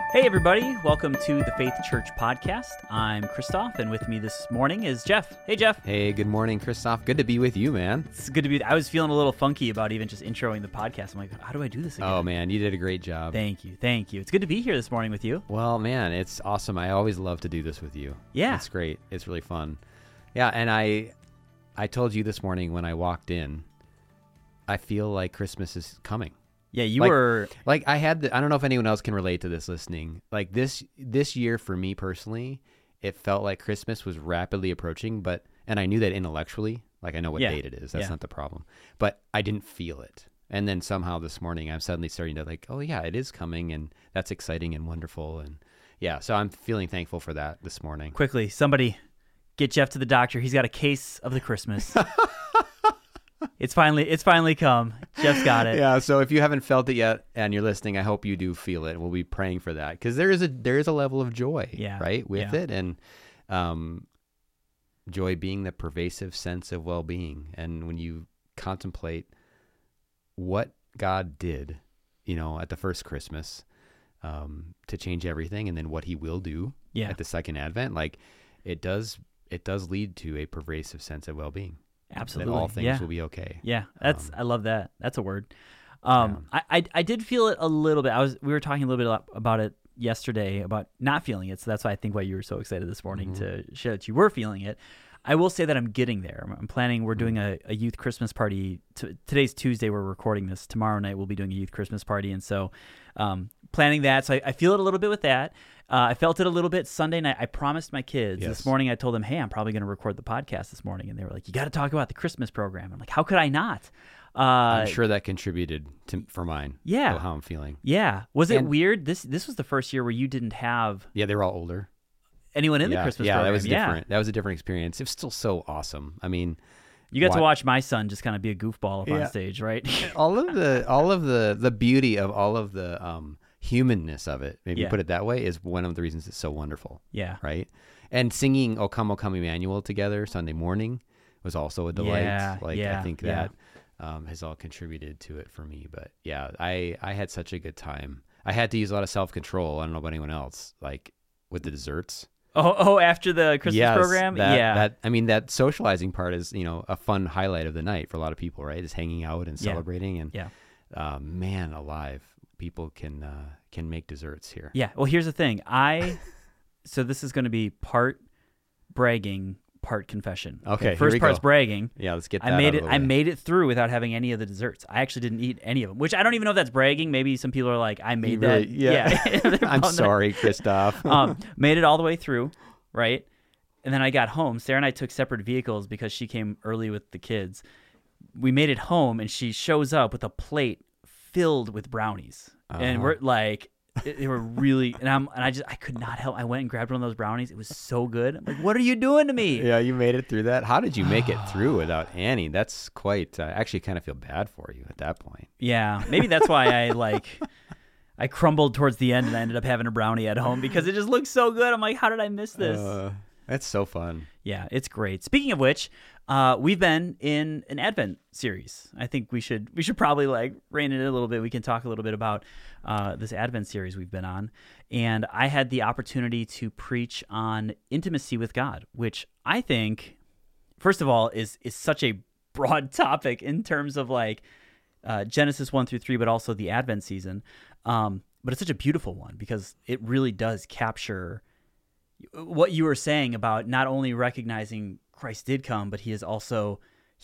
Hey everybody, welcome to the Faith Church Podcast. I'm Christoph, and with me this morning is Jeff. Hey Jeff. Hey, good morning, Christoph. Good to be with you, man. It's good to be. I was feeling a little funky about even just introing the podcast. I'm like, how do I do this again? Oh man, you did a great job. Thank you. It's good to be here this morning with you. Well, man, it's awesome. I always love to do this with you. Yeah. It's great. It's really fun. Yeah, and I told you this morning when I walked in, I feel like Christmas is coming. Yeah, you were... Like I don't know if anyone else can relate to this listening. Like this year for me personally, it felt like Christmas was rapidly approaching, and I knew that intellectually, like I know what date it is. That's not the problem. But I didn't feel it. And then somehow this morning I'm suddenly starting to like, oh yeah, it is coming, and that's exciting and wonderful. And yeah, so I'm feeling thankful for that this morning. Quickly, somebody get Jeff to the doctor. He's got a case of the Christmas. It's finally come. Jeff's got it. Yeah, so if you haven't felt it yet and you're listening, I hope you do feel it. We'll be praying for that because there is a level of joy, right, with it, and joy being the pervasive sense of well-being. And when you contemplate what God did, at the first Christmas to change everything, and then what He will do at the second Advent, like it does lead to a pervasive sense of well-being. Absolutely. That all things will be okay. Yeah, I love that. That's a word. I did feel it a little bit. We were talking a little bit about it yesterday, about not feeling it. So that's why I think why you were so excited this morning to share that you were feeling it. I will say that I'm getting there. I'm planning. We're doing a youth Christmas party. Today's Tuesday. We're recording this. Tomorrow night we'll be doing a youth Christmas party, and so planning that. So I feel it a little bit with that. I felt it a little bit Sunday night. I promised my kids this morning. I told them, "Hey, I'm probably going to record the podcast this morning," and they were like, "You got to talk about the Christmas program." I'm like, "How could I not?" I'm sure that contributed for mine. Yeah, how I'm feeling. Yeah, was it weird? This was the first year where you didn't have. Yeah, they were all older. Anyone in the Christmas program? That was different. That was a different experience. It was still so awesome. I mean, you got to watch my son just kind of be a goofball up on stage, right? all of the beauty of all of the humanness of it, maybe put it that way, is one of the reasons it's so wonderful. Yeah. Right? And singing O Come, Emmanuel together Sunday morning was also a delight. I think that has all contributed to it for me. But yeah, I had such a good time. I had to use a lot of self-control. I don't know about anyone else, like with the desserts. Oh, after the Christmas program? That socializing part is, a fun highlight of the night for a lot of people, right? Is hanging out and celebrating. And man alive, people can make desserts here. Yeah. Well, here's the thing. So this is going to be part bragging, part confession. Okay. First part's bragging. Yeah, let's get that I made it through without having any of the desserts. I actually didn't eat any of them, which I don't even know if that's bragging. Maybe some people are like, I made that. Yeah. I'm sorry, Christoph. Made it all the way through, right? And then I got home. Sarah and I took separate vehicles because she came early with the kids. We made it home, and she shows up with a plate filled with brownies. And we're like, they were really, I could not help. I went and grabbed one of those brownies. It was so good. I'm like, what are you doing to me? Yeah, you made it through that. How did you make it through without Annie? That's quite, I actually kind of feel bad for you at that point. Yeah, maybe that's why I crumbled towards the end and I ended up having a brownie at home because it just looked so good. I'm like, how did I miss this? That's so fun. Yeah, it's great. Speaking of which, we've been in an Advent series. I think we should probably rein it in a little bit. We can talk a little bit about this Advent series we've been on. And I had the opportunity to preach on intimacy with God, which I think, first of all, is such a broad topic in terms of Genesis 1-3, but also the Advent season. But it's such a beautiful one because it really does capture what you were saying about not only recognizing Christ did come, but he is also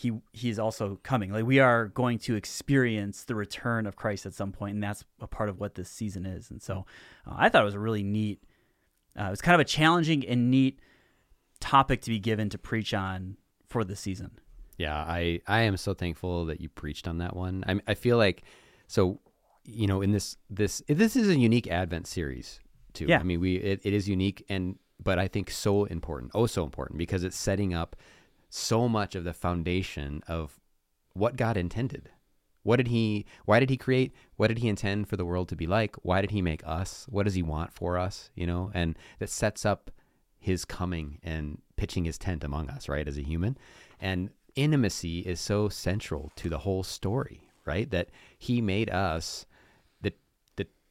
coming. Like, we are going to experience the return of Christ at some point, and that's a part of what this season is. And so I thought it was a really neat, it was kind of a challenging and neat topic to be given to preach on for this season. Yeah, I am so thankful that you preached on that one. I feel like, so, in this is a unique Advent series too. Yeah. I mean, it is unique, but I think so important because it's setting up so much of the foundation of what God intended. Why did he create? What did he intend for the world to be like? Why did he make us? What does he want for us? And that sets up his coming and pitching his tent among us, right, as a human. And intimacy is so central to the whole story, right? That he made us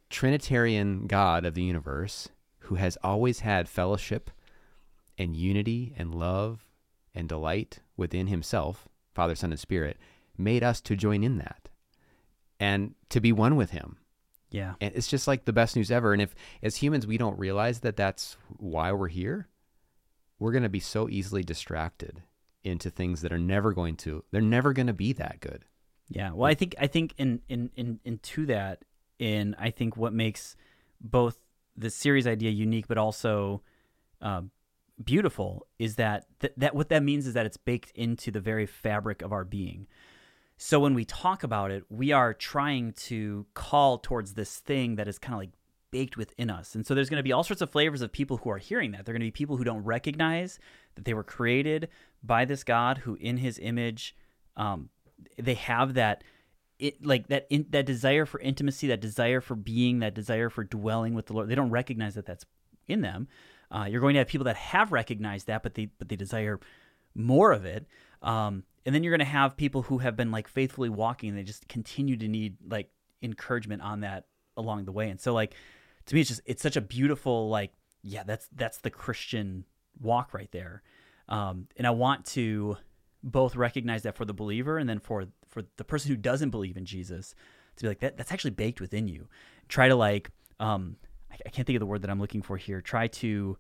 Trinitarian God of the universe, who has always had fellowship and unity and love and delight within himself, Father, Son, and Spirit, made us to join in that and to be one with him. Yeah. And it's just like the best news ever. And if as humans we don't realize that that's why we're here, we're going to be so easily distracted into things that are never going to be that good. Yeah. Well, I think into that, I think what makes both the series idea unique, but also beautiful, is that what that means is that it's baked into the very fabric of our being. So when we talk about it, we are trying to call towards this thing that is kind of like baked within us. And so there's going to be all sorts of flavors of people who are hearing that. They're going to be people who don't recognize that they were created by this God who in his image, they have that desire for intimacy, that desire for being, that desire for dwelling with the Lord. They don't recognize that that's in them. You're going to have people that have recognized that, but they desire more of it. And then you're going to have people who have been like faithfully walking, and they just continue to need like encouragement on that along the way. And so like, to me, it's such a beautiful, like, yeah, that's the Christian walk right there. And I want to both recognize that for the believer, and then for the person who doesn't believe in Jesus, to be like, that's actually baked within you. Try to like, I can't think of the word that I'm looking for here. Try to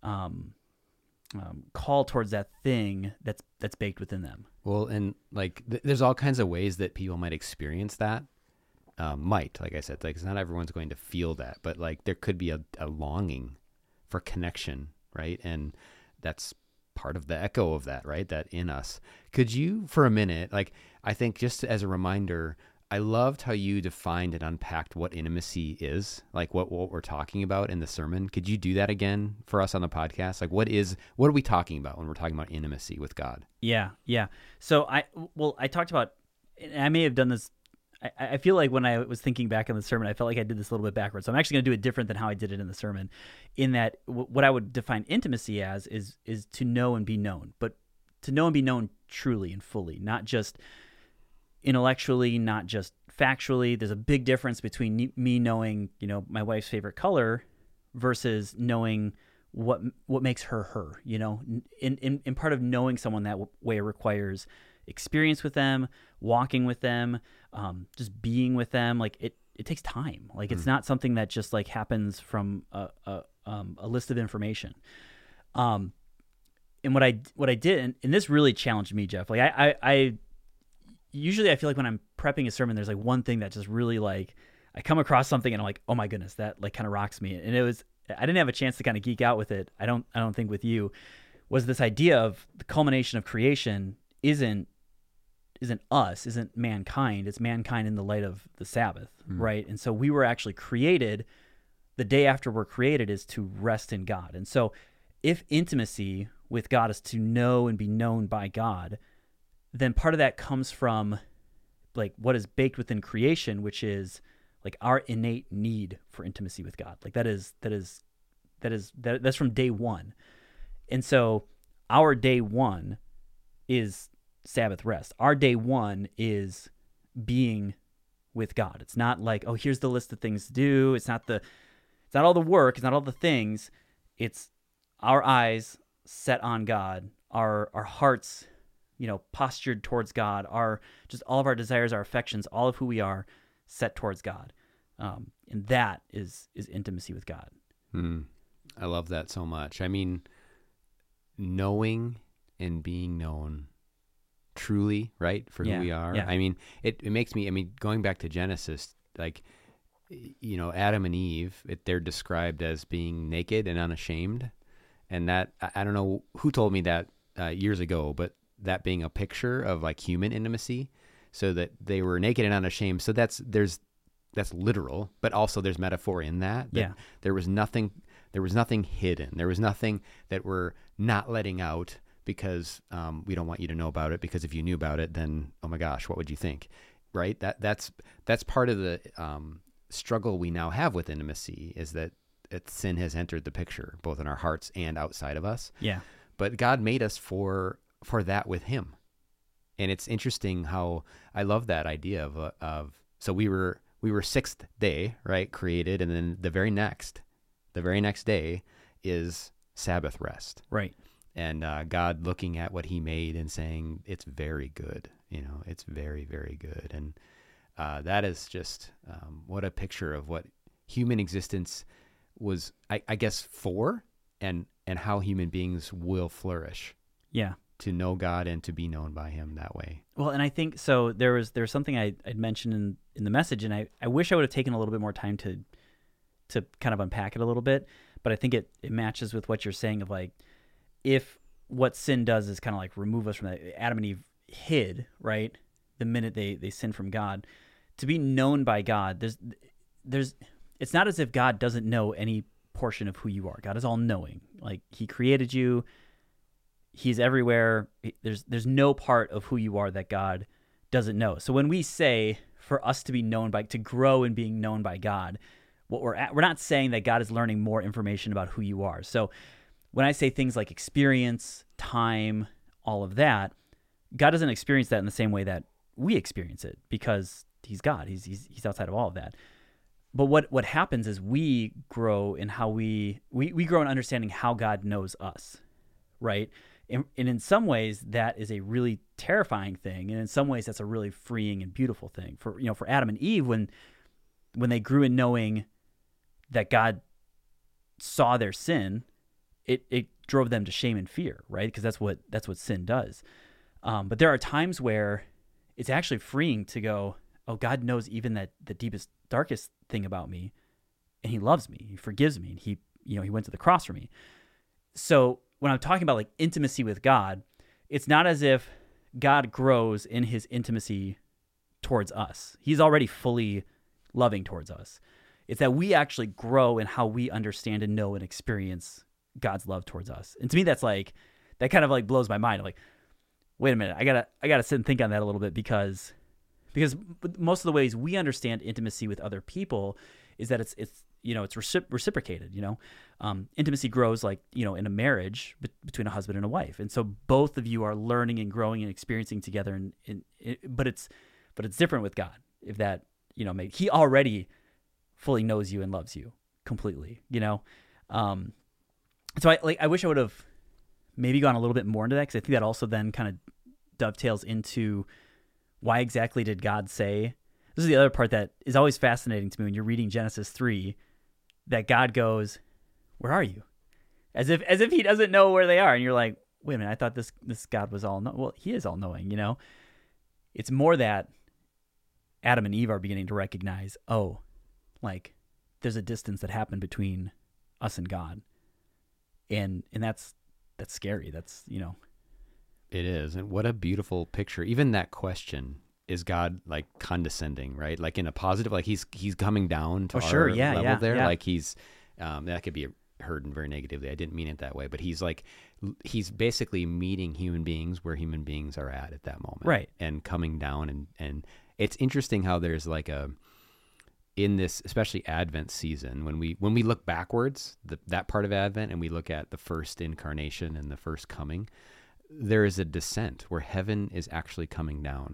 call towards that thing that's baked within them. Well, and like there's all kinds of ways that people might experience that. Like I said, like it's not everyone's going to feel that, but like there could be a longing for connection, right? And that's part of the echo of that, right? That in us. Could you, for a minute, like I think just as a reminder, I loved how you defined and unpacked what intimacy is, like what we're talking about in the sermon. Could you do that again for us on the podcast? Like what are we talking about when we're talking about intimacy with God? Yeah. So I talked about, and I may have done this, I feel like when I was thinking back on the sermon, I felt like I did this a little bit backwards. So I'm actually going to do it different than how I did it in the sermon, in that what I would define intimacy as is to know and be known, but to know and be known truly and fully, not just intellectually, not just factually. There's a big difference between me knowing, my wife's favorite color versus knowing what makes her, in part of knowing someone that way requires experience with them, walking with them, just being with them. Like it takes time. Like it's not something that just like happens from a list of information. And what I did, and this really challenged me, Jeff. Like I usually I feel like when I'm prepping a sermon, there's like one thing that just really like I come across something and I'm like, oh my goodness, that like kind of rocks me. And I didn't have a chance to kind of geek out with it. I don't think with you, was this idea of the culmination of creation isn't us, isn't mankind. It's mankind in the light of the Sabbath, right? And so we were actually created, the day after we're created is to rest in God. And so if intimacy with God is to know and be known by God, then part of that comes from like what is baked within creation, which is like our innate need for intimacy with God. Like that's from day one. And so our day one is Sabbath rest. Our day one is being with God. It's not like, oh, here's the list of things to do. It's not all the work. It's not all the things. It's our eyes set on God, our hearts, postured towards God, just all of our desires, our affections, all of who we are set towards God. And that is intimacy with God. I love that so much. I mean, knowing and being known truly, right, for who we are. Yeah. I mean, it makes me, going back to Genesis, like, Adam and Eve, they're described as being naked and unashamed. And that, I don't know who told me that years ago, but that being a picture of like human intimacy, so that they were naked and unashamed. So that's literal, but also there's metaphor in that there was nothing hidden. There was nothing that we're not letting out because we don't want you to know about it, because if you knew about it, then, oh my gosh, what would you think? Right? That's part of the struggle we now have with intimacy, is that sin has entered the picture, both in our hearts and outside of us. Yeah. But God made us for that with him. And it's interesting how I love that idea of so we were we were sixth day, right, created, and then the very next day is Sabbath rest. Right. And God looking at what he made and saying, it's very good, it's very, very good. And that is just what a picture of what human existence was, I guess, for, and how human beings will flourish. Yeah. To know God and to be known by him that way. Well, and I think, so there was something I'd mentioned in the message, and I wish I would have taken a little bit more time to kind of unpack it a little bit, but I think it matches with what you're saying of like, if what sin does is kind of like remove us from that, Adam and Eve hid, right? The minute they sinned from God, to be known by God, there's it's not as if God doesn't know any portion of who you are. God is all knowing. Like, he created you. He's everywhere. There's no part of who you are that God doesn't know. So when we say for us to be known to grow in being known by God, we're not saying that God is learning more information about who you are. So when I say things like experience, time, all of that, God doesn't experience that in the same way that we experience it, because he's God. He's outside of all of that. But what happens is we grow in how we grow in understanding how God knows us, right? And in some ways, that is a really terrifying thing, and in some ways, that's a really freeing and beautiful thing. For Adam and Eve, when they grew in knowing that God saw their sin, it drove them to shame and fear, right? Because that's what sin does. But there are times where it's actually freeing to go, oh, God knows even that the deepest, darkest thing about me, and he loves me, he forgives me, and he went to the cross for me. So when I'm talking about like intimacy with God, it's not as if God grows in his intimacy towards us. He's already fully loving towards us. It's that we actually grow in how we understand and know and experience God's love towards us. And to me, that kind of like blows my mind. I'm like, wait a minute, I gotta sit and think on that a little bit, because most of the ways we understand intimacy with other people is that it's reciprocated. Intimacy grows like in a marriage between a husband and a wife, and so both of you are learning and growing and experiencing together. But it's different with God. If that he already fully knows you and loves you completely. So I wish I would have maybe gone a little bit more into that, because I think that also then kind of dovetails into why exactly did God say. This is the other part that is always fascinating to me when you're reading Genesis 3, that God goes, "Where are you?" As if he doesn't know where they are, and you're like, "Wait a minute, I thought this God was all well, he is all knowing, It's more that Adam and Eve are beginning to recognize, oh, like there's a distance that happened between us and God, and that's scary. That's It is, and what a beautiful picture. Even that question, is God like condescending, right? Like in a positive, like he's coming down to our level there. Yeah. Like he's that could be heard very negatively. I didn't mean it that way, but he's basically meeting human beings where human beings are at that moment, right? And coming down, and it's interesting how there's like in this, especially Advent season, when we look backwards, that part of Advent, and we look at the first incarnation and the first coming, there is a descent where heaven is actually coming down.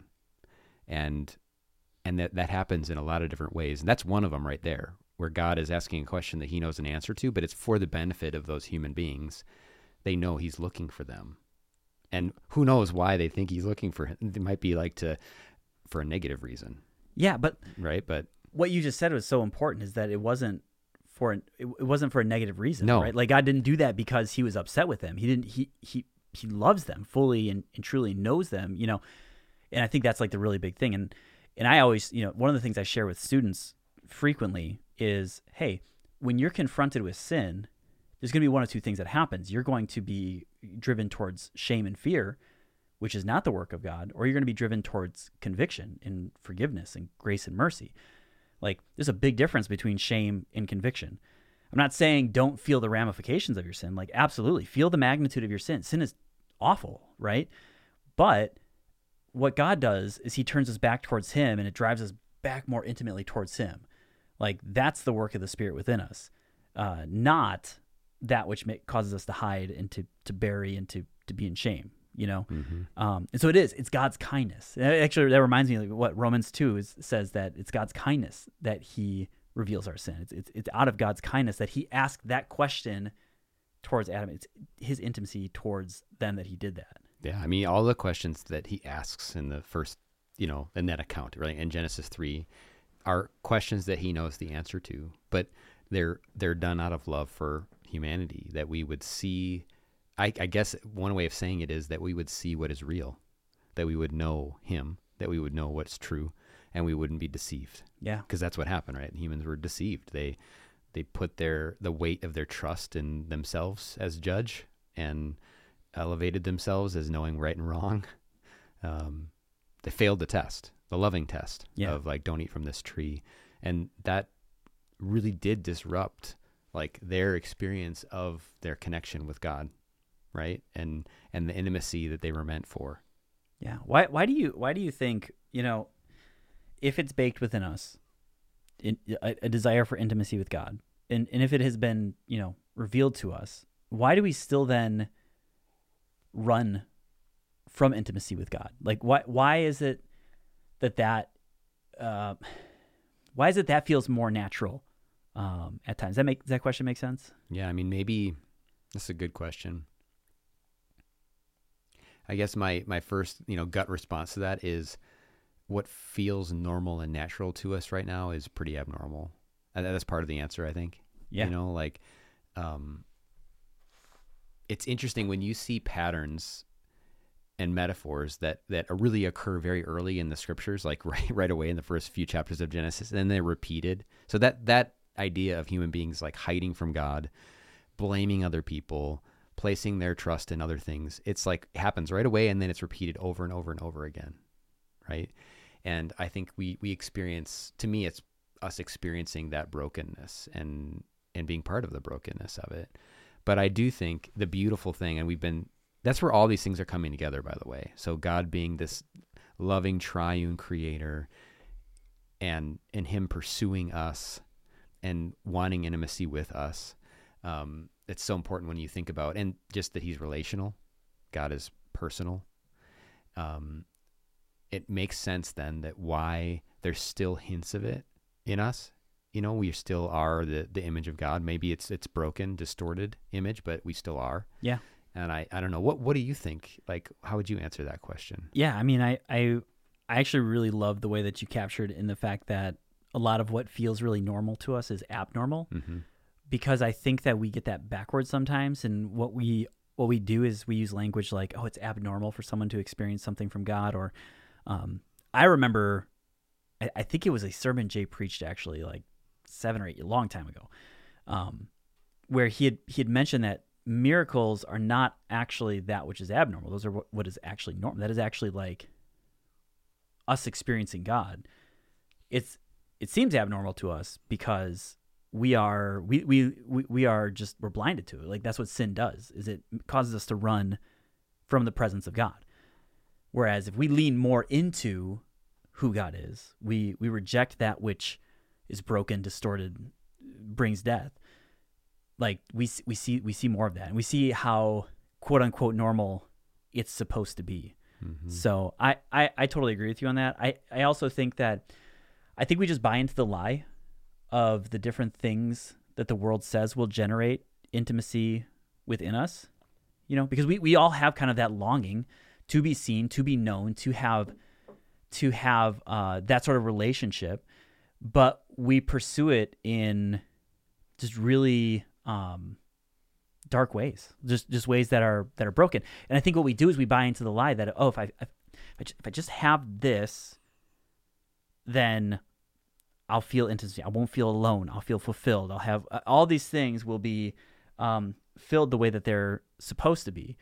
And that happens in a lot of different ways. And that's one of them right there, where God is asking a question that he knows an answer to, but it's for the benefit of those human beings. They know he's looking for them. And who knows why they think he's looking for him. It might be for a negative reason. Yeah, but right, but what you just said was so important, is that it wasn't for a negative reason, no. Right? Like God didn't do that because he was upset with them. He loves them fully and truly knows them, And I think that's like the really big thing. And I always, one of the things I share with students frequently is, hey, when you're confronted with sin, there's going to be one of two things that happens. You're going to be driven towards shame and fear, which is not the work of God, or you're going to be driven towards conviction and forgiveness and grace and mercy. Like, there's a big difference between shame and conviction. I'm not saying don't feel the ramifications of your sin. Like, absolutely, feel the magnitude of your sin. Sin is awful, right? But what God does is he turns us back towards him, and it drives us back more intimately towards him. Like, that's the work of the Spirit within us, not that which causes us to hide and to bury and to be in shame, And so it's God's kindness. Actually, that reminds me of what Romans 2 says, that it's God's kindness that he reveals our sin. It's out of God's kindness that he asked that question towards Adam. It's his intimacy towards them that he did that. Yeah, I mean, all the questions that he asks in the first, in that account, right, in Genesis 3, are questions that he knows the answer to, but they're done out of love for humanity, that we would see. I guess one way of saying it is that we would see what is real, that we would know him, that we would know what's true, and we wouldn't be deceived. Yeah, because that's what happened, right? Humans were deceived. They put the weight of their trust in themselves as judge and elevated themselves as knowing right and wrong. They failed the test, the loving test of like, don't eat from this tree. And that really did disrupt like their experience of their connection with God, right? And the intimacy that they were meant for. Yeah. Why do you think, if it's baked within us, a desire for intimacy with God, and if it has been, revealed to us, why do we still then run from intimacy with God? Like, why is it that feels more natural at times? Does that question make sense? Yeah, I mean, maybe that's a good question. I guess my first, gut response to that is what feels normal and natural to us right now is pretty abnormal. And that's part of the answer, I think. Yeah. It's interesting when you see patterns and metaphors that really occur very early in the scriptures, like right away in the first few chapters of Genesis, and then they're repeated. So that idea of human beings like hiding from God, blaming other people, placing their trust in other things, it's like it happens right away, and then it's repeated over and over and over again, right? And I think we experience, to me, it's us experiencing that brokenness and being part of the brokenness of it. But I do think the beautiful thing, and that's where all these things are coming together, by the way. So God being this loving triune creator, and him pursuing us and wanting intimacy with us. It's so important when you think about, and just that he's relational. God is personal. It makes sense then that why there's still hints of it in us. We still are the image of God. Maybe it's broken, distorted image, but we still are. Yeah. And I don't know. What do you think? Like, how would you answer that question? Yeah, I mean, I actually really love the way that you captured in the fact that a lot of what feels really normal to us is abnormal, because I think that we get that backwards sometimes. And what we do is we use language like, oh, it's abnormal for someone to experience something from God. Or I remember, I think it was a sermon Jay preached actually like 7 or 8, a long time ago, where he had mentioned that miracles are not actually that which is abnormal. Those are what is actually normal. That is actually like us experiencing God. It seems abnormal to us because we're blinded to it. Like that's what sin does, is it causes us to run from the presence of God. Whereas if we lean more into who God is, we reject that which is broken, distorted, brings death. Like we see more of that, and we see how quote unquote normal it's supposed to be. So I totally agree with you on that. I also think that we just buy into the lie of the different things that the world says will generate intimacy within us, because we all have kind of that longing to be seen, to be known, to have that sort of relationship, but we pursue it in just really dark ways, just ways that are broken. And I think what we do is we buy into the lie that, oh, if I just have this, then I'll feel intimacy. I won't feel alone. I'll feel fulfilled. I'll have all these things will be filled the way that they're supposed to be.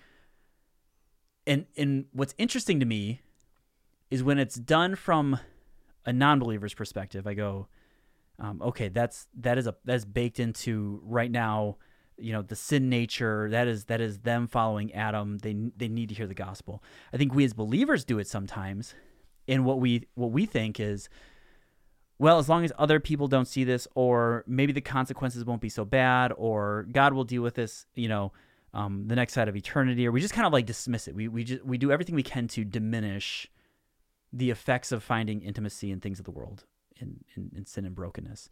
And what's interesting to me is when it's done from a non-believer's perspective, I go, okay, that is baked into right now, the sin nature, that is them following Adam. They need to hear the gospel. I think we as believers do it sometimes. And what we think is, well, as long as other people don't see this, or maybe the consequences won't be so bad, or God will deal with this, the next side of eternity, or we just kind of like dismiss it. We do everything we can to diminish the effects of finding intimacy in things of the world, in sin and brokenness.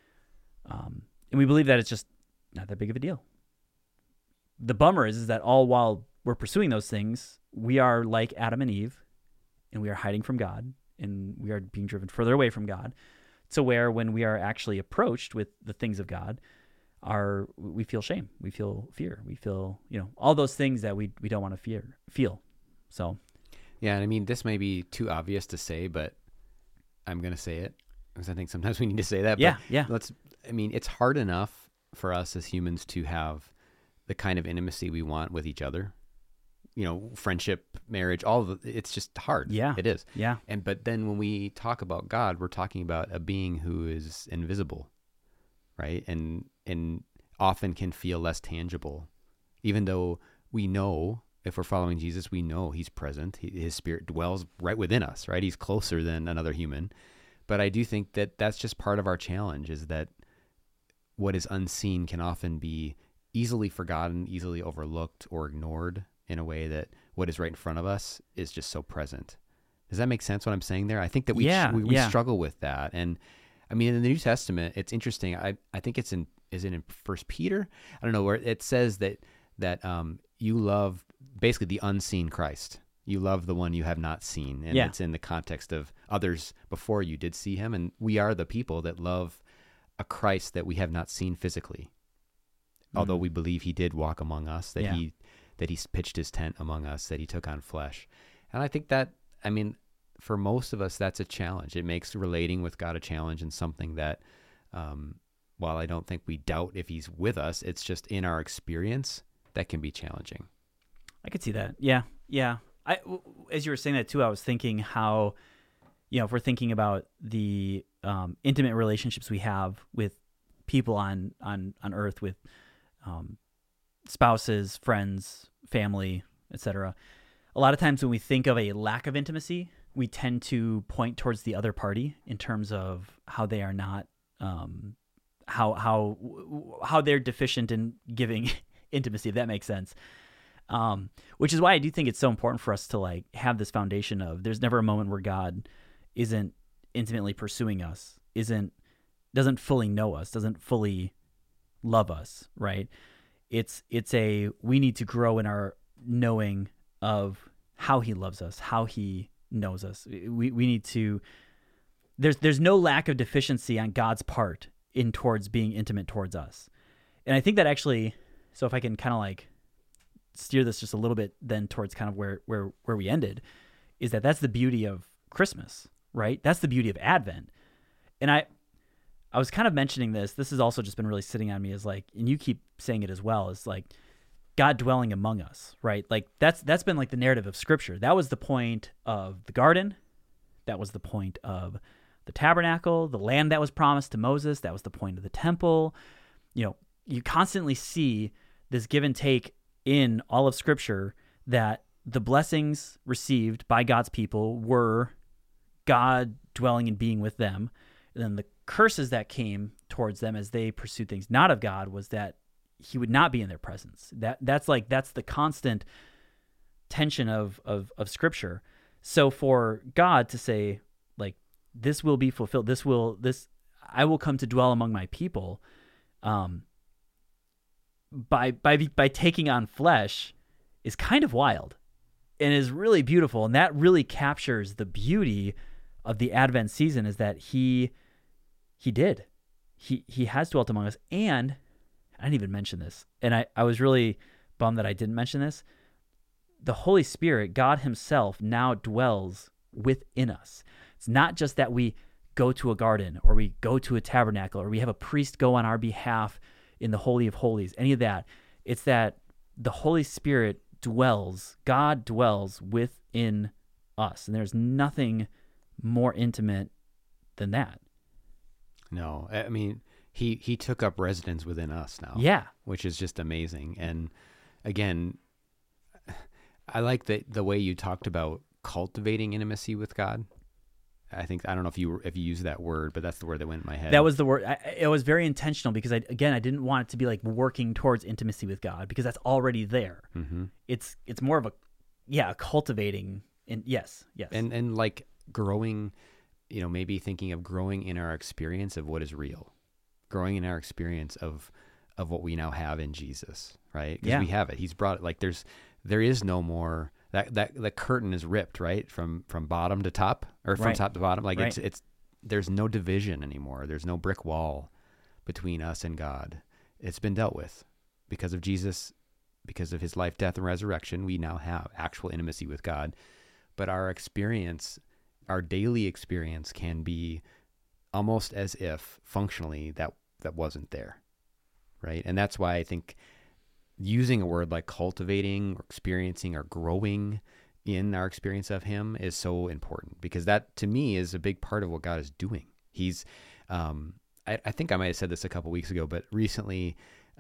And we believe that it's just not that big of a deal. The bummer is that all while we're pursuing those things, we are like Adam and Eve, and we are hiding from God, and we are being driven further away from God, to where when we are actually approached with the things of God, we feel shame, we feel fear, we feel, all those things that we don't want to feel. So, yeah, and I mean, this may be too obvious to say, but I'm going to say it because I think sometimes we need to say that. Yeah, but yeah. It's hard enough for us as humans to have the kind of intimacy we want with each other. Friendship, marriage, it's just hard. Yeah. It is. Yeah. But then when we talk about God, we're talking about a being who is invisible, right? And often can feel less tangible, even though we know, if we're following Jesus, we know he's present. His spirit dwells right within us, right? He's closer than another human. But I do think that that's just part of our challenge, is that what is unseen can often be easily forgotten, easily overlooked or ignored, in a way that what is right in front of us is just so present. Does that make sense what I'm saying there? I think that we struggle with that. And I mean, in the New Testament, it's interesting. I think is it in 1 Peter? I don't know, where it says that you love basically the unseen Christ. You love the one you have not seen. And it's in the context of others before you did see him. And we are the people that love a Christ that we have not seen physically. Although we believe he did walk among us, that he pitched his tent among us, that he took on flesh. And I think that, I mean, for most of us, that's a challenge. It makes relating with God a challenge, and something that, while I don't think we doubt if he's with us, it's just in our experience that can be challenging. I could see that. Yeah. Yeah. As you were saying that too, I was thinking how, if we're thinking about the intimate relationships we have with people on earth, with spouses, friends, family, etc. A lot of times when we think of a lack of intimacy, we tend to point towards the other party in terms of how they are not, how they're deficient in giving intimacy, if that makes sense. Which is why I do think it's so important for us to like have this foundation of there's never a moment where God isn't intimately pursuing us, doesn't fully know us, doesn't fully love us, right? It's we need to grow in our knowing of how he loves us, how he knows us. We need to, there's no lack of deficiency on God's part in towards being intimate towards us. And I think that actually, so if I can kind of like steer this just a little bit then towards kind of where we ended, is that's the beauty of Christmas, right? That's the beauty of Advent. And I was kind of mentioning this has also just been really sitting on me, as like, and you keep saying it as well, is like God dwelling among us, right? Like that's been like the narrative of Scripture. That was the point of the garden. That was the point of the tabernacle, the land that was promised to Moses. That was the point of the temple. You constantly see this give and take in all of Scripture, that the blessings received by God's people were God dwelling and being with them. And then the curses that came towards them as they pursued things not of God was that he would not be in their presence. That's the constant tension of Scripture. So for God to say, like, this will be fulfilled, I will come to dwell among my people, by taking on flesh, is kind of wild and is really beautiful. And that really captures the beauty of the Advent season, is that he has dwelt among us. And I didn't even mention this, and I was really bummed that I didn't mention this. The Holy Spirit, God himself, now dwells within us. It's not just that we go to a garden, or we go to a tabernacle, or we have a priest go on our behalf in the Holy of Holies, any of that. It's that the Holy Spirit God dwells within us. And there's nothing more intimate than that. No, I mean, he took up residence within us now. Yeah. Which is just amazing. And again, I like the way you talked about cultivating intimacy with God. I don't know if you used that word, but that's the word that went in my head. That was the word. It was very intentional because I didn't want it to be like working towards intimacy with God, because that's already there. Mm-hmm. It's more of a cultivating. And yes. And like growing, maybe thinking of growing in our experience of what is real, growing in our experience of what we now have in Jesus, right? Because we have it. He's brought it. Like there is no more. That the curtain is ripped, right, from bottom to top, or from top to bottom. Like it's there's no division anymore. There's no brick wall between us and God. It's been dealt with because of Jesus, because of his life, death, and resurrection. We now have actual intimacy with God. But our experience, our daily experience, can be almost as if functionally that wasn't there, right? And that's why I think using a word like cultivating or experiencing or growing in our experience of him is so important, because that to me is a big part of what God is doing. He's, I think I might have said this a couple weeks ago, but recently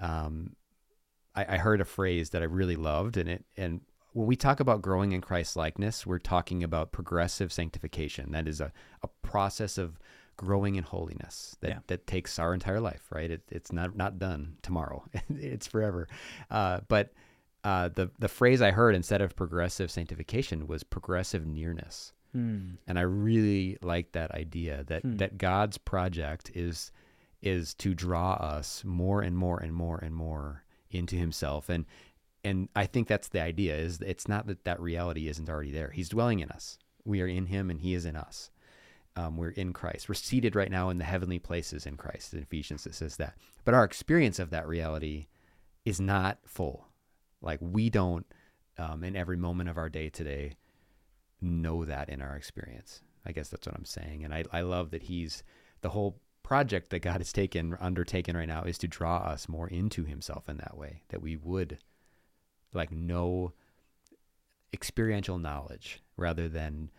I heard a phrase that I really loved, and when we talk about growing in Christ's likeness, we're talking about progressive sanctification. That is a process of growing in holiness that takes our entire life, right? It's not done tomorrow. It's forever. But the phrase I heard instead of progressive sanctification was progressive nearness. And I really like that idea that God's project is to draw us more and more and more and more into himself. And I think that's the idea, is it's not that reality isn't already there. He's dwelling in us. We are in him and he is in us. We're in Christ. We're seated right now in the heavenly places in Christ. In Ephesians, it says that. But our experience of that reality is not full. Like we don't, in every moment of our day today, know that in our experience. I guess that's what I'm saying. And I love that the whole project that God has undertaken right now is to draw us more into himself in that way, that we would like know experiential knowledge rather than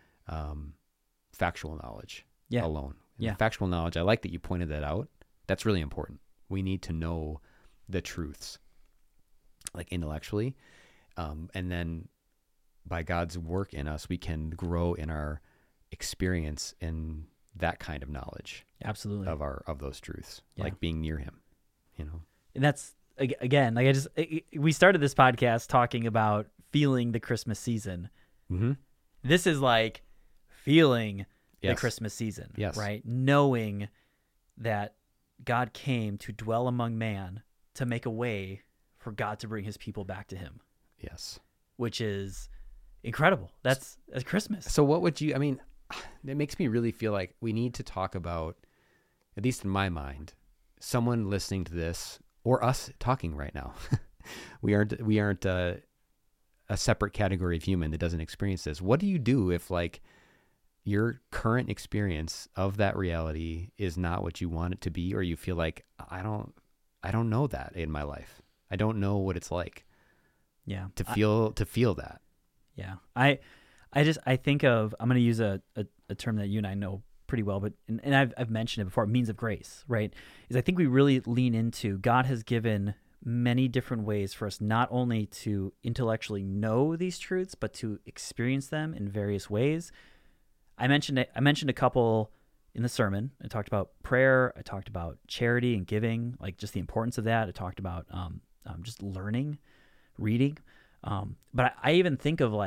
factual knowledge alone. And factual knowledge, I like that you pointed that out. That's really important. We need to know the truths, like intellectually. And then by God's work in us, we can grow in our experience in that kind of knowledge. Absolutely. Of those truths, like being near him, And that's, again, like we started this podcast talking about feeling the Christmas season. Mm-hmm. This is like feeling the Christmas season, right? Knowing that God came to dwell among man to make a way for God to bring his people back to him. Yes. Which is incredible. That's Christmas. So what would you, it makes me really feel like we need to talk about, at least in my mind, someone listening to this or us talking right now. We aren't a separate category of human that doesn't experience this. What do you do if like your current experience of that reality is not what you want it to be, or you feel like I don't know that in my life. I don't know what it's like. Yeah. To feel that. Yeah. I think of, I'm going to use a term that you and I know pretty well, but and I've mentioned it before, means of grace, right? Is I think we really lean into God has given many different ways for us not only to intellectually know these truths, but to experience them in various ways. I mentioned a couple in the sermon. I talked about prayer. I talked about charity and giving, like just the importance of that. I talked about just learning, reading. But I even think of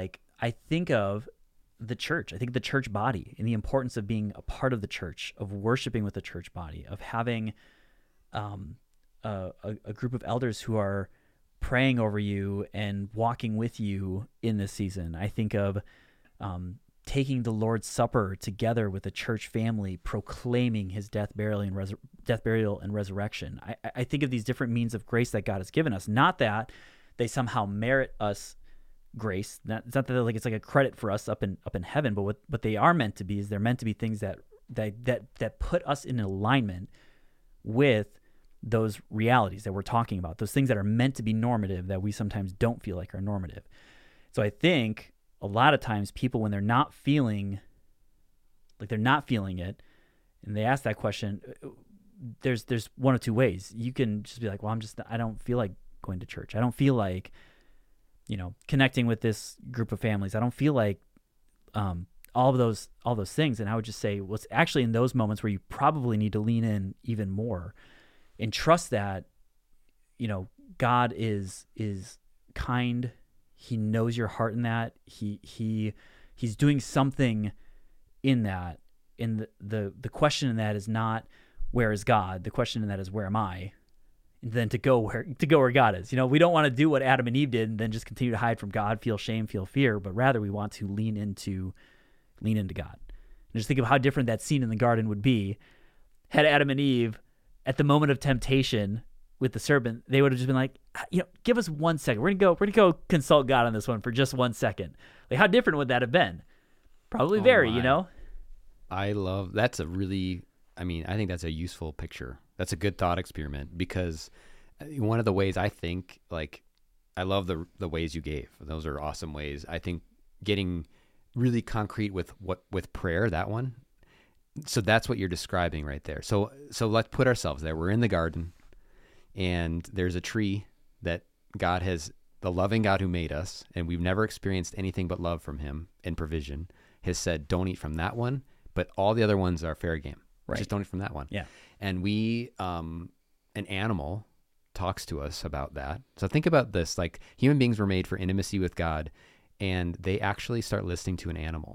the church. I think the church body and the importance of being a part of the church, of worshiping with the church body, of having a group of elders who are praying over you and walking with you in this season. I think of taking the Lord's Supper together with the church family, proclaiming his death, burial, and resurrection. I think of these different means of grace that God has given us. Not that they somehow merit us grace. It's not that it's like a credit for us up in heaven, but what they are meant to be is they're meant to be things that put us in alignment with those realities that we're talking about, those things that are meant to be normative that we sometimes don't feel like are normative. So I think a lot of times people, when they're not feeling it, and they ask that question, there's one of two ways. You can just be like, well, I don't feel like going to church. I don't feel like, connecting with this group of families. I don't feel like all those things. And I would just say, well, it's actually in those moments where you probably need to lean in even more and trust that, God is kind. He knows your heart in that. He's doing something in that. And the question in that is not, where is God? The question in that is, where am I? And then to go where God is. We don't want to do what Adam and Eve did and then just continue to hide from God, feel shame, feel fear, but rather we want to lean into God. And just think of how different that scene in the garden would be had Adam and Eve at the moment of temptation with the serpent. They would have just been like, give us 1 second. We're gonna go consult God on this one for just 1 second. Like, how different would that have been? Probably very. I love that's a really. I think that's a useful picture. That's a good thought experiment, because one of the ways I think, like, I love the ways you gave. Those are awesome ways. I think getting really concrete with prayer, that one. So that's what you're describing right there. So let's put ourselves there. We're in the garden, and there's a tree that God has, the loving God who made us, and we've never experienced anything but love from him and provision, has said, don't eat from that one, but all the other ones are fair game. Right. Just don't eat from that one. Yeah. And we, an animal talks to us about that. So think about this, like, human beings were made for intimacy with God, and they actually start listening to an animal.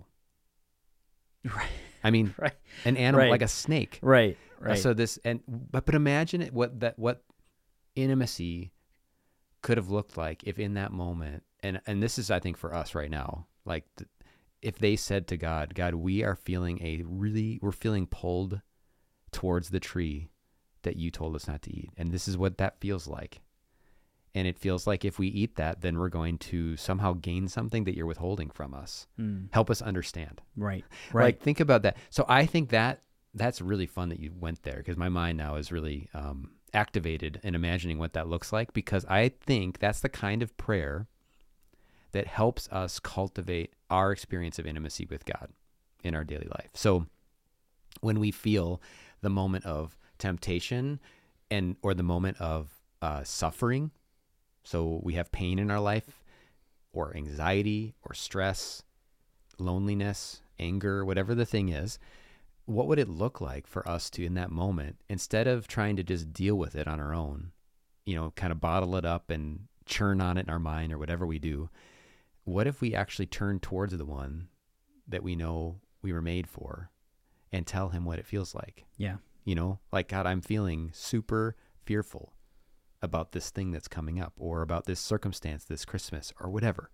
Right. Right. An animal, like a snake. Right. So this, but imagine it, what intimacy could have looked like if in that moment, and this is, I think, for us right now, like, if they said to God, we are feeling we're feeling pulled towards the tree that you told us not to eat. And this is what that feels like. And it feels like if we eat that, then we're going to somehow gain something that you're withholding from us. Help us understand. Right. Like, think about that. So I think that's really fun that you went there, because my mind now is really activated in imagining what that looks like, because I think that's the kind of prayer that helps us cultivate our experience of intimacy with God in our daily life. So when we feel the moment of temptation or the moment of suffering, so we have pain in our life, or anxiety or stress, loneliness, anger, whatever the thing is, what would it look like for us to, in that moment, instead of trying to just deal with it on our own, kind of bottle it up and churn on it in our mind or whatever we do, what if we actually turn towards the one that we know we were made for and tell him what it feels like? Yeah. Like, God, I'm feeling super fearful about this thing that's coming up, or about this circumstance this Christmas, or whatever.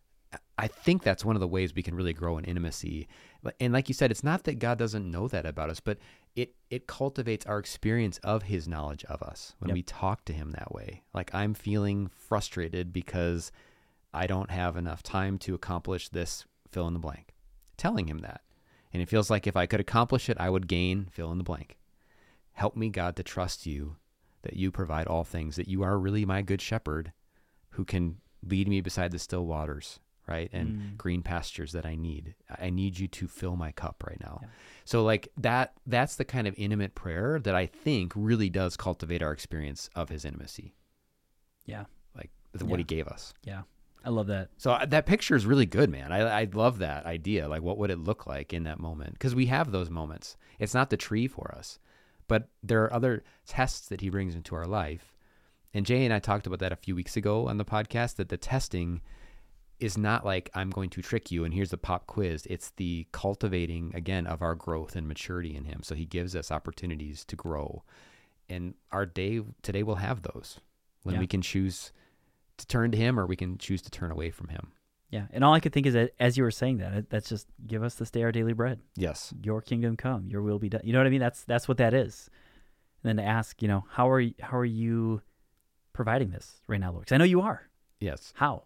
I think that's one of the ways we can really grow in intimacy. And like you said, it's not that God doesn't know that about us, but it cultivates our experience of his knowledge of us when we talk to him that way. Like, I'm feeling frustrated because I don't have enough time to accomplish this, fill in the blank. Telling him that. And it feels like if I could accomplish it, I would gain, fill in the blank. Help me, God, to trust you, that you provide all things, that you are really my good shepherd who can lead me beside the still waters, right? And green pastures that I need. I need you to fill my cup right now. Yeah. So like that's the kind of intimate prayer that I think really does cultivate our experience of his intimacy. Yeah. Like what he gave us. Yeah. I love that. So that picture is really good, man. I love that idea. Like, what would it look like in that moment? Because we have those moments. It's not the tree for us, but there are other tests that he brings into our life. And Jay and I talked about that a few weeks ago on the podcast, that the testing is not like, I'm going to trick you and here's the pop quiz. It's the cultivating, again, of our growth and maturity in him. So he gives us opportunities to grow. And our day today will have those when we can choose to turn to him, or we can choose to turn away from him. Yeah. And all I could think is that as you were saying that, that's just, give us this day our daily bread. Yes. Your kingdom come, your will be done. You know what I mean? That's what that is. And then to ask, how are you providing this right now, Lord? Because I know you are. Yes. How?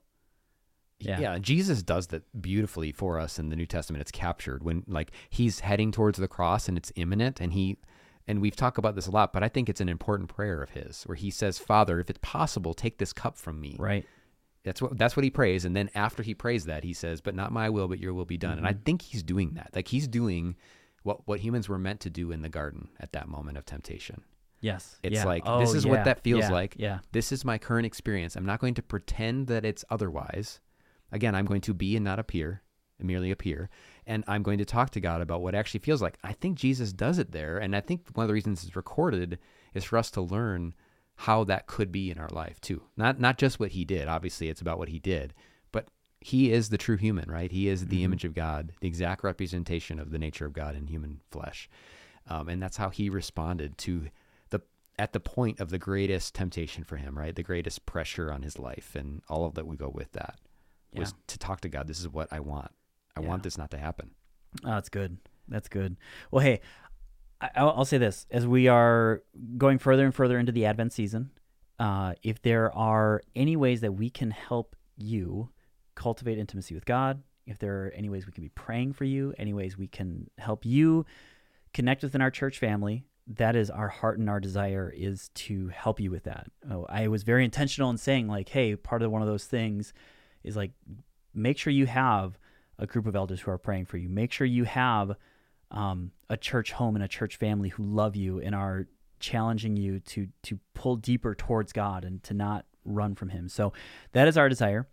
Yeah. Jesus does that beautifully for us in the New Testament. It's captured when like he's heading towards the cross and it's imminent, and we've talked about this a lot, but I think it's an important prayer of his where he says, Father, if it's possible, take this cup from me. Right. That's what he prays. And then after he prays that, he says, but not my will, but your will be done. Mm-hmm. And I think he's doing that. Like he's doing what humans were meant to do in the garden at that moment of temptation. Yes. It's like, this is what that feels like. Yeah. This is my current experience. I'm not going to pretend that it's otherwise. Again, I'm going to be and not appear, merely appear. and I'm going to talk to God about what it actually feels like. I think Jesus does it there, and I think one of the reasons it's recorded is for us to learn how that could be in our life too. Not just what he did. Obviously, it's about what he did, but he is the true human, right? He is the image of God, the exact representation of the nature of God in human flesh. And that's how he responded to at the point of the greatest temptation for him, right? The greatest pressure on his life and all of that would go with that was to talk to God. This is what I want. I want this not to happen. Oh, that's good. That's good. Well, hey, I'll say this. As we are going further and further into the Advent season, if there are any ways that we can help you cultivate intimacy with God, if there are any ways we can be praying for you, any ways we can help you connect within our church family, that is our heart and our desire is to help you with that. I was very intentional in saying like, hey, part of one of those things is like, make sure you have a group of elders who are praying for you. Make sure you have a church home and a church family who love you and are challenging you to pull deeper towards God and to not run from him. So that is our desire,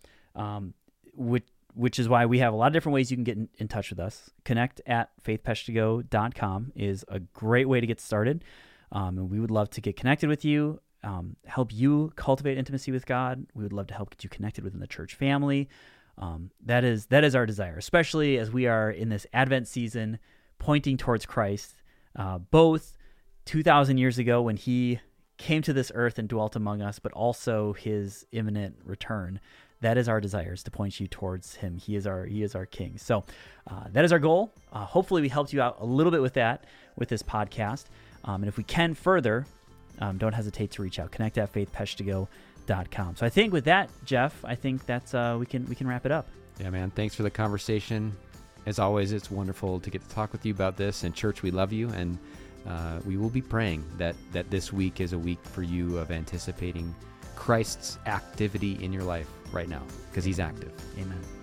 which is why we have a lot of different ways you can get in touch with us. connect@faithpeshtigo.com is a great way to get started. And we would love to get connected with you, help you cultivate intimacy with God. We would love to help get you connected within the church family. That is our desire, especially as we are in this Advent season pointing towards Christ, both 2,000 years ago when he came to this earth and dwelt among us, but also his imminent return. That is our desire, is to point you towards him. He is our King. So that is our goal. Hopefully we helped you out a little bit with that, with this podcast. And if we can further, don't hesitate to reach out. connect@faithpeshtigo.com. So I think with that, Jeff, I think that's we can wrap it up. Yeah, man. Thanks for the conversation. As always, it's wonderful to get to talk with you about this. And church, we love you, and we will be praying that this week is a week for you of anticipating Christ's activity in your life right now, because he's active. Amen.